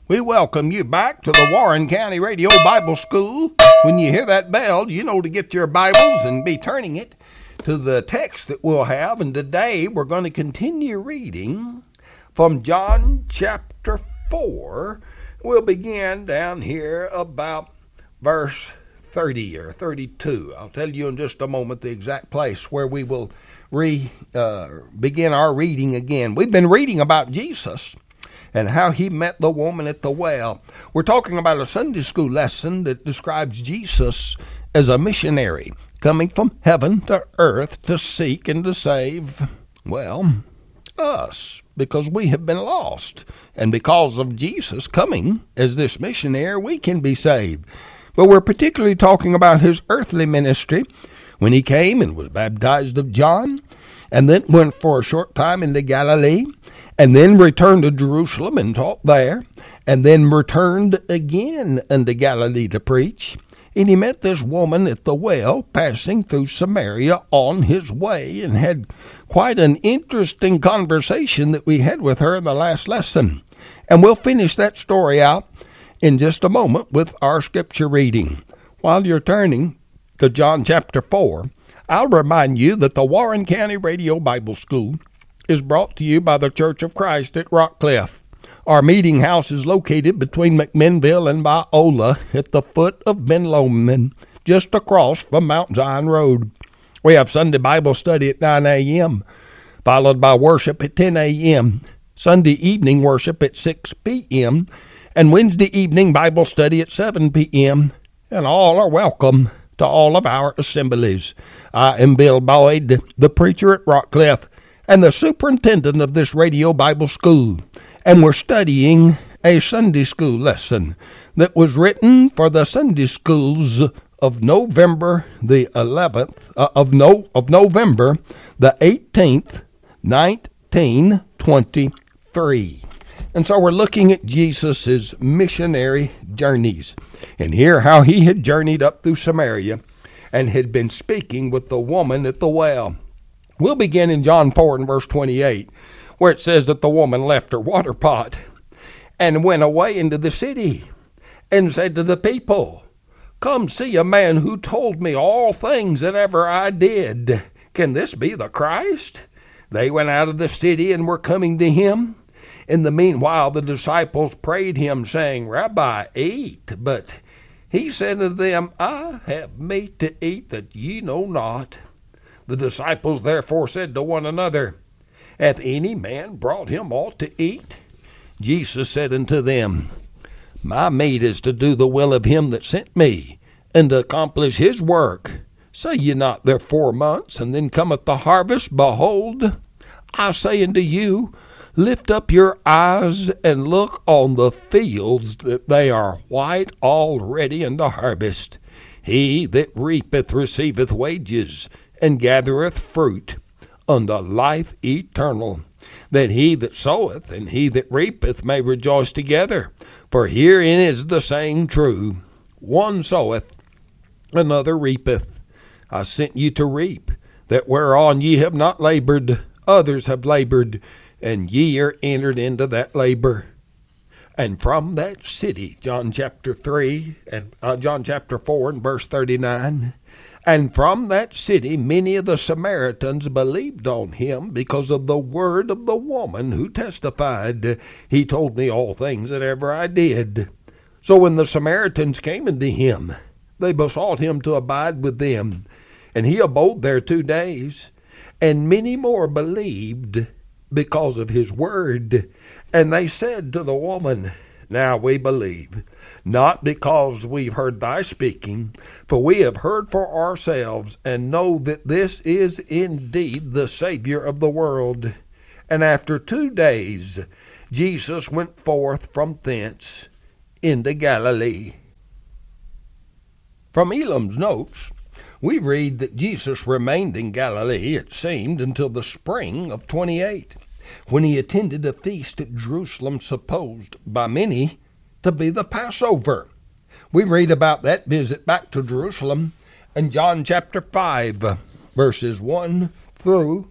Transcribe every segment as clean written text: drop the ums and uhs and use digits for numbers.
We welcome you back to the Warren County Radio Bible School. When you hear that bell, you know to get your Bibles and be turning it to the text that we'll have. And today we're going to continue reading from John chapter 4. We'll begin down here about verse 30 or 32. I'll tell you in just a moment the exact place where we will begin our reading again. We've been reading about Jesus and how he met the woman at the well. We're talking about a Sunday school lesson that describes Jesus as a missionary coming from heaven to earth to seek and to save, well, us, because we have been lost. And because of Jesus coming as this missionary, we can be saved. But we're particularly talking about his earthly ministry when he came and was baptized of John, and then went for a short time into Galilee, and then returned to Jerusalem and taught there, and then returned again unto Galilee to preach. And he met this woman at the well, passing through Samaria on his way, and had quite an interesting conversation that we had with her in the last lesson. And we'll finish that story out in just a moment with our scripture reading. While you're turning to John chapter 4, I'll remind you that the Warren County Radio Bible School is brought to you by the Church of Christ at Rockcliff. Our meeting house is located between McMinnville and Biola at the foot of Ben Lomond, just across from Mount Zion Road. We have Sunday Bible study at 9 a.m., followed by worship at 10 a.m., Sunday evening worship at 6 p.m., and Wednesday evening Bible study at 7 p.m., and all are welcome to all of our assemblies. I am Bill Boyd, the preacher at Rockcliff, and the superintendent of this radio Bible school, and we're studying a Sunday school lesson that was written for the Sunday schools of November the 11th, of November the 18th, 1923. And so we're looking at Jesus' missionary journeys, and hear how he had journeyed up through Samaria and had been speaking with the woman at the well. We'll begin in John 4 and verse 28, where it says that the woman left her water pot and went away into the city and said to the people, "Come see a man who told me all things that ever I did. Can this be the Christ?" They went out of the city and were coming to him. In the meanwhile the disciples prayed him, saying, "Rabbi, eat." But he said to them, "I have meat to eat that ye know not." The disciples therefore said to one another, "Hath any man brought him aught to eat?" Jesus said unto them, "My meat is to do the will of him that sent me, and to accomplish his work. Say ye not there 4 months, and then cometh the harvest? Behold, I say unto you, lift up your eyes and look on the fields, that they are white already unto harvest. He that reapeth receiveth wages, and gathereth fruit unto life eternal, that he that soweth and he that reapeth may rejoice together. For herein is the saying true, one soweth, another reapeth. I sent you to reap that whereon ye have not labored, others have labored, and ye are entered into that labor." And from that city, John chapter 4 and verse 39, "And from that city many of the Samaritans believed on him because of the word of the woman who testified, He told me all things that ever I did." So when the Samaritans came unto him, they besought him to abide with them. And he abode there 2 days. And many more believed because of his word. And they said to the woman, "Now we believe, not because we've heard thy speaking, for we have heard for ourselves, and know that this is indeed the Savior of the world." And after 2 days Jesus went forth from thence into Galilee. From Elam's notes, we read that Jesus remained in Galilee, it seemed, until the spring of 28, when he attended a feast at Jerusalem supposed by many to be the Passover. We read about that visit back to Jerusalem in John chapter 5, verses 1 through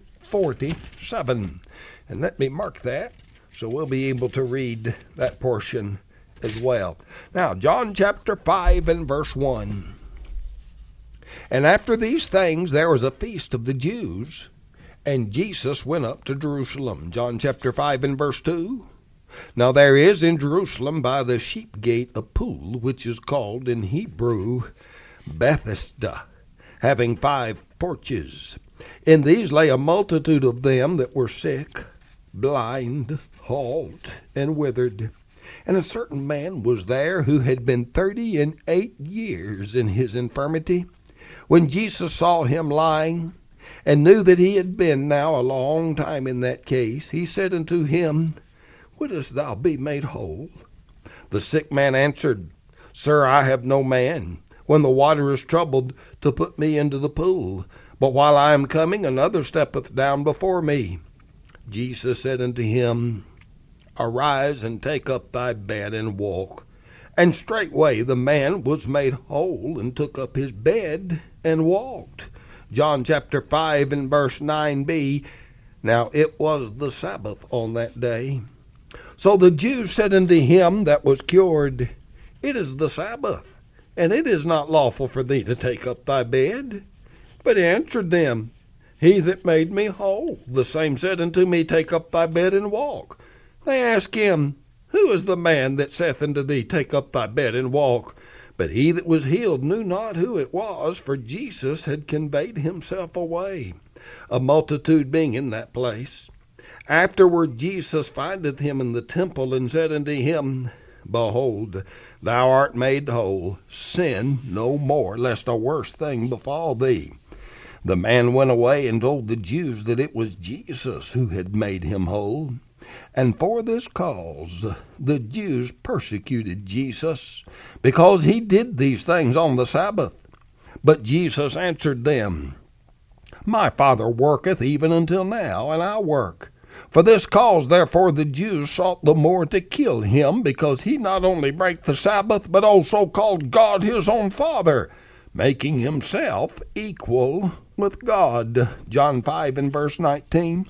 47. And let me mark that so we'll be able to read that portion as well. Now, John chapter 5 and verse 1. And after these things there was a feast of the Jews, and Jesus went up to Jerusalem. John chapter 5 and verse 2. Now there is in Jerusalem by the sheep gate a pool, which is called in Hebrew Bethesda, having 5 porches. In these lay a multitude of them that were sick, blind, halt, and withered. And a certain man was there who had been 38 years in his infirmity. When Jesus saw him lying, and knew that he had been now a long time in that case, he said unto him, Wouldest thou be made whole? The sick man answered, Sir, I have no man, when the water is troubled, to put me into the pool. But while I am coming, another steppeth down before me. Jesus said unto him, Arise, and take up thy bed, and walk. And straightway the man was made whole, and took up his bed, and walked. John chapter 5 and verse 9b. Now it was the Sabbath on that day. So the Jews said unto him that was cured, It is the Sabbath, and it is not lawful for thee to take up thy bed. But he answered them, He that made me whole, the same said unto me, Take up thy bed and walk. They asked him, Who is the man that saith unto thee, Take up thy bed and walk? But he that was healed knew not who it was, for Jesus had conveyed himself away, a multitude being in that place. Afterward Jesus findeth him in the temple, and said unto him, Behold, thou art made whole. Sin no more, lest a worse thing befall thee. The man went away and told the Jews that it was Jesus who had made him whole. And for this cause the Jews persecuted Jesus, because he did these things on the Sabbath. But Jesus answered them, My Father worketh even until now, and I work. For this cause therefore the Jews sought the more to kill him, because he not only brake the Sabbath, but also called God his own Father, making himself equal with God. John 5 and verse 19.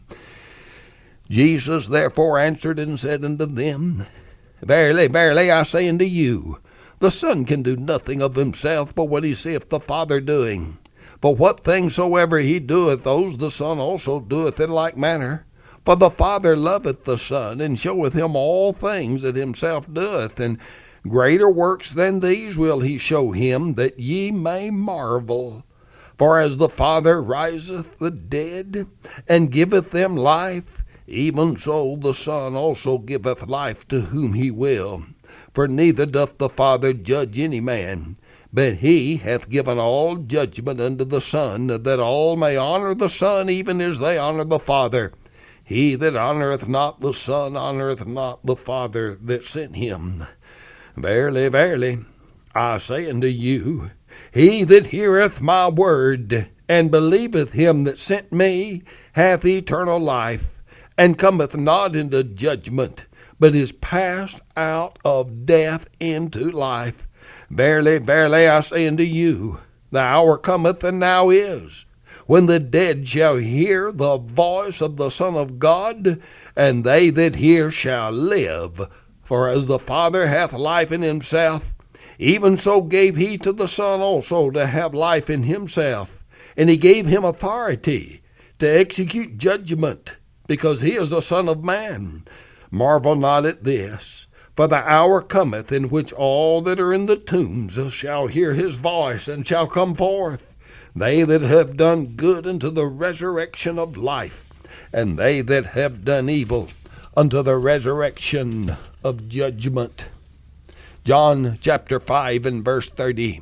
Jesus therefore answered and said unto them, Verily, verily, I say unto you, the Son can do nothing of himself but what he seeth the Father doing. But what things soever he doeth, those the Son also doeth in like manner. For the Father loveth the Son, and showeth him all things that himself doeth, and greater works than these will he show him, that ye may marvel. For as the Father riseth the dead, and giveth them life, even so the Son also giveth life to whom he will. For neither doth the Father judge any man, but he hath given all judgment unto the Son, that all may honor the Son even as they honor the Father. He that honoureth not the Son honoureth not the Father that sent him. Verily, verily, I say unto you, he that heareth my word, and believeth him that sent me, hath eternal life, and cometh not into judgment, but is passed out of death into life. Verily, verily, I say unto you, the hour cometh, and now is, when the dead shall hear the voice of the Son of God, and they that hear shall live. For as the Father hath life in himself, even so gave he to the Son also to have life in himself. And he gave him authority to execute judgment, because he is the Son of Man. Marvel not at this, for the hour cometh in which all that are in the tombs shall hear his voice, and shall come forth, they that have done good unto the resurrection of life, and they that have done evil unto the resurrection of judgment. John chapter 5 and verse 30.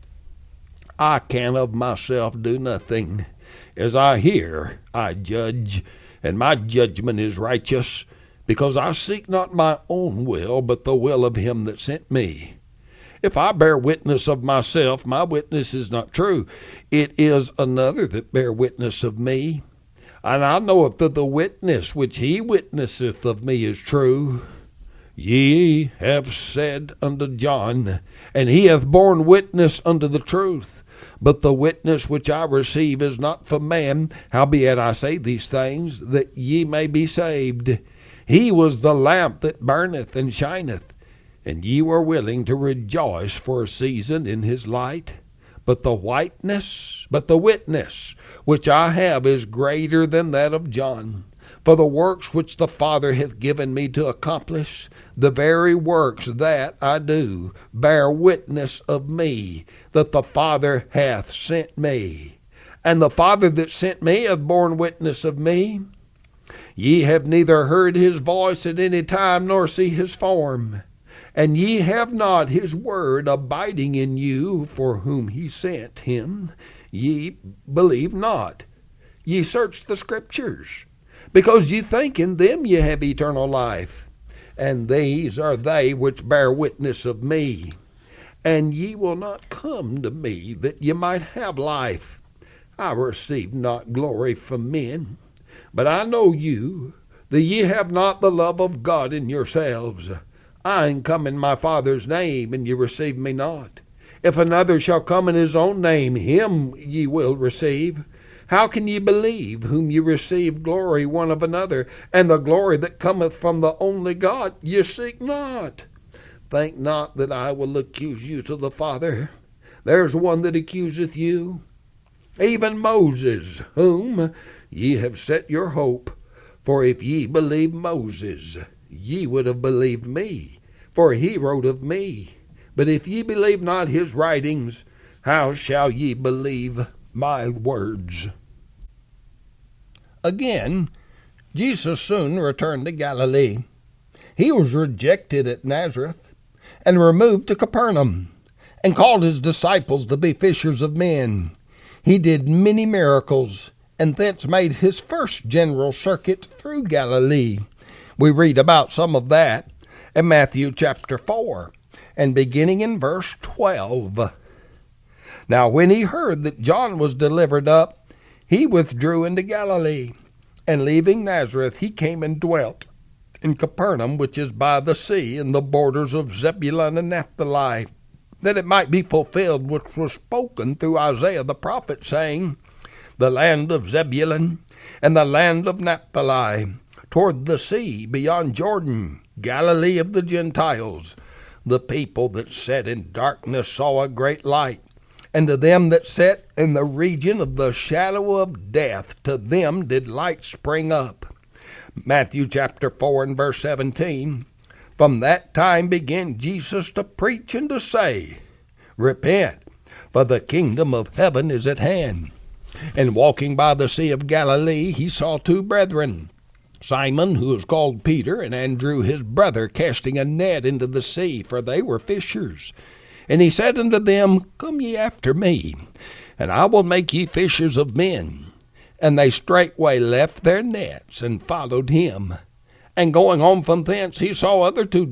I can of myself do nothing. As I hear, I judge, and my judgment is righteous, because I seek not my own will, but the will of him that sent me. If I bear witness of myself, my witness is not true. It is another that bear witness of me. And I knoweth that the witness which he witnesseth of me is true. Ye have said unto John, and he hath borne witness unto the truth. But the witness which I receive is not from man. Howbeit I say these things, that ye may be saved. He was the lamp that burneth and shineth. and ye were willing to rejoice for a season in his light. But the witness which I have is greater than that of John. For the works which the Father hath given me to accomplish, the very works that I do, bear witness of me, that the Father hath sent me. And the Father that sent me hath borne witness of me. Ye have neither heard his voice at any time, nor see his form. And ye have not his word abiding in you, for whom he sent him, ye believe not. Ye search the Scriptures, because ye think in them ye have eternal life. And these are they which bear witness of me. And ye will not come to me that ye might have life. I receive not glory from men, but I know you, that ye have not the love of God in yourselves. I am come in my Father's name, and ye receive me not. If another shall come in his own name, him ye will receive. How can ye believe, whom ye receive glory one of another, and the glory that cometh from the only God ye seek not? Think not that I will accuse you to the Father. There's one that accuseth you, even Moses, whom ye have set your hope. For if ye believe Moses, ye would have believed me, for he wrote of me. But if ye believe not his writings, how shall ye believe my words? Again, Jesus soon returned to Galilee. He was rejected at Nazareth, and removed to Capernaum, and called his disciples to be fishers of men. He did many miracles, and thence made his first general circuit through Galilee. We read about some of that in Matthew chapter 4, and beginning in verse 12. Now when he heard that John was delivered up, he withdrew into Galilee, and leaving Nazareth he came and dwelt in Capernaum, which is by the sea, in the borders of Zebulun and Naphtali, that it might be fulfilled which was spoken through Isaiah the prophet, saying, The land of Zebulun and the land of Naphtali, toward the sea beyond Jordan, Galilee of the Gentiles. The people that sat in darkness saw a great light, and to them that sat in the region of the shadow of death, to them did light spring up. Matthew chapter 4 and verse 17. From that time began Jesus to preach and to say, Repent, for the kingdom of heaven is at hand. And walking by the sea of Galilee, he saw two brethren, Simon, who was called Peter, and Andrew his brother, casting a net into the sea, for they were fishers. And he said unto them, Come ye after me, and I will make ye fishers of men. And they straightway left their nets, and followed him. And going on from thence, he saw other two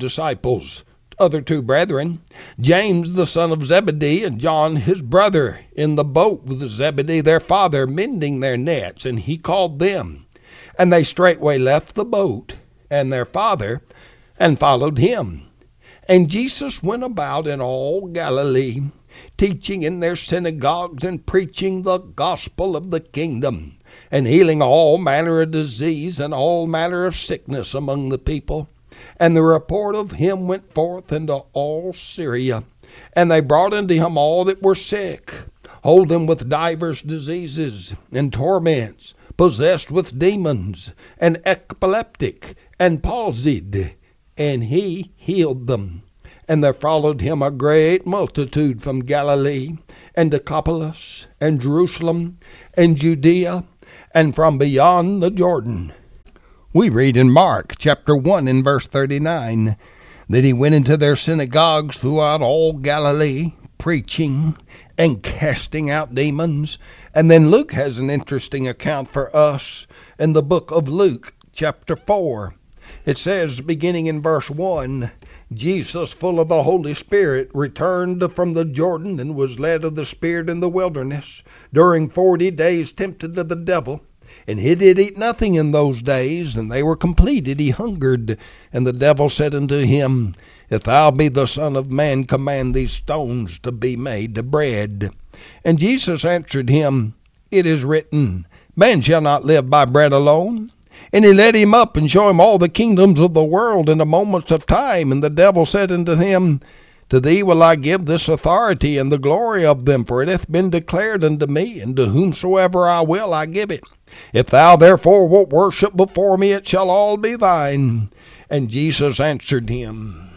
brethren, James the son of Zebedee, and John his brother, in the boat with Zebedee their father, mending their nets. And he called them. And they straightway left the boat and their father, and followed him. And Jesus went about in all Galilee, teaching in their synagogues, and preaching the gospel of the kingdom, and healing all manner of disease and all manner of sickness among the people. And the report of him went forth into all Syria. And they brought unto him all that were sick, holding with divers diseases and torments, possessed with demons, and epileptic, and palsied, and he healed them. And there followed him a great multitude from Galilee, and Decapolis, and Jerusalem, and Judea, and from beyond the Jordan. We read in Mark chapter 1 and verse 39, that he went into their synagogues throughout all Galilee, preaching and casting out demons. And then Luke has an interesting account for us in the book of Luke chapter 4. It says, beginning in verse 1, Jesus, full of the Holy Spirit, returned from the Jordan, and was led of the Spirit in the wilderness, during 40 days tempted of the devil. And he did eat nothing in those days, and they were completed. He hungered. And the devil said unto him, If thou be the Son of Man, command these stones to be made to bread. And Jesus answered him, It is written, Man shall not live by bread alone. And he led him up and showed him all the kingdoms of the world in a moment of time. And the devil said unto him, To thee will I give this authority and the glory of them, for it hath been declared unto me, and to whomsoever I will I give it. If thou therefore wilt worship before me, it shall all be thine. And Jesus answered him,